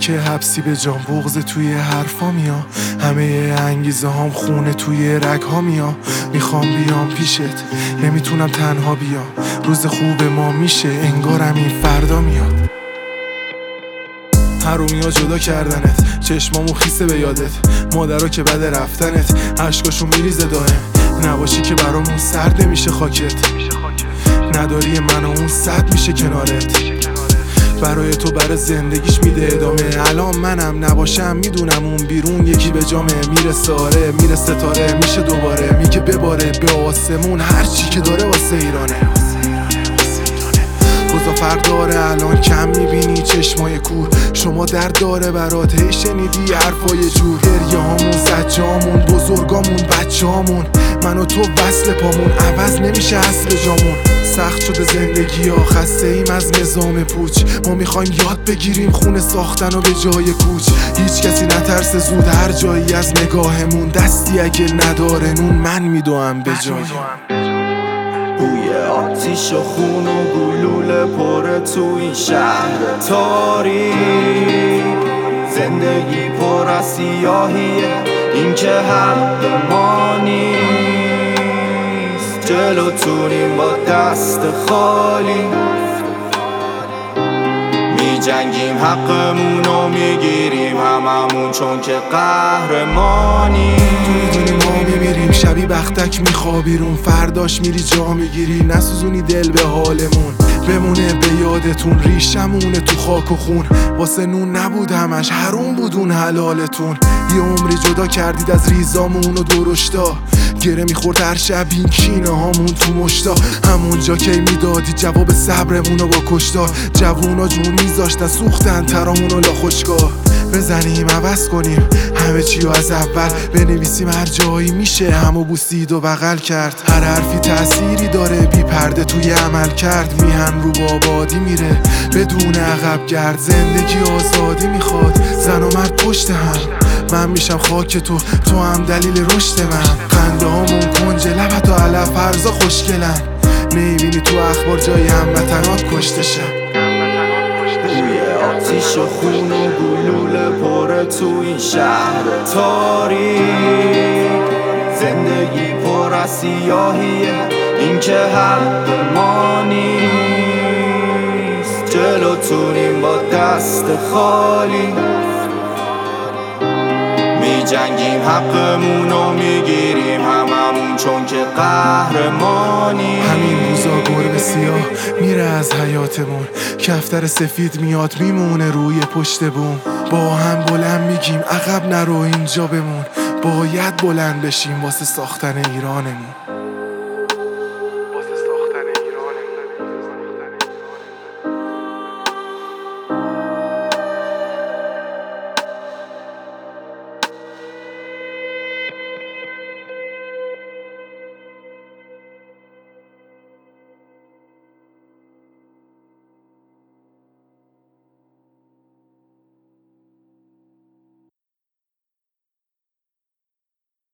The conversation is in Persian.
که حبسی به جان بغض توی حرفا میا، همه انگیزه هام خونه توی رگ ها میا. میخوام بیام پیشت نمیتونم تنها بیام، روز خوب ما میشه انگارم این فردا میاد. حرومیا جدا کردنت، چشمامو خیسه به یادت، مادرها که بعد رفتنت عشقاشون میریزه دائم. نباشی که برامون سرد نمیشه خاکت، نداری من و اون صد میشه کنارت. برای تو برای زندگیش میده ادامه، الان منم نباشم میدونم اون بیرون یکی به جامه. میره ساره میره ستاره میشه دوباره، میگه بباره به آسمون هرچی که داره واسه ایرانه. روزا فرق داره الان کم میبینی چشمای کور، شما درد داره برات هی شنیدی حرفای جور. گریه هامون زجامون بزرگامون بچه هامون، من و تو وصل پامون عوض نمیشه اصل جامون. سخت شده زندگی ها خسته ایم از نظام پوچ، ما میخوایم یاد بگیریم خونه ساختن و به جای کوچ. هیچ کسی نترسه زود هر جایی از نگاهمون، دستی اگه نداره نون من میدوام به جای. بوی آتیش و خون و گلوله پره تو این شهر تاریک، زندگی پر از سیاهیه این که حق ما نیست. جلوتونیم با دست خالی می جنگیم حقمونو میگیریم هممون چون که قهرمانی. ما میمیریم شبی بختک میخوابیرون، فرداش میری جا میگیری نسوزونی دل به حالمون. بمونه به یادتون ریشمونه تو خاک و خون، واسه نون نبود همش حروم بودون حلالتون. یه عمری جدا کردید از ریزامون و درشتا، گره میخورد هر شب این کینه هامون تو مشتا. همونجا که میدادی جواب صبرمونو با کشتا، جوونا جون میذاشتن سوختن ترامونو لا خوشگاه. بزنیم عوض کنیم همه چیو از اول، بنویسیم هر جایی میشه همو بوسید و بغل کرد. هر حرفی تأثیری داره بی پرده توی عمل کرد، میهن رو بابادی میره بدون عقب گرد. زندگی آزادی میخواد زن و مرد پشت هم، من میشم خاک تو هم دلیل رشد من. خنده هامون کنج لبت و علف فرزا خوشگلن، نمیبینی تو اخبار جای هموطنات کشته شن. بوی آتیش و خون و گلوله پره تو این شهر تاریک، زندگی پر از سیاهیه این که حق ما نیست. جلوتونیم با دست خالی می جنگیم حقمونو میگیریم هممون چون که قهرمانی. همین روزا گربه سیاه میره از حیاتمون، کفتر سفید میاد میمونه روی پشت بوم. با هم بلند میگیم عقب نرو اینجا بمون، باید بلند بشیم واسه ساختن ایرانمون.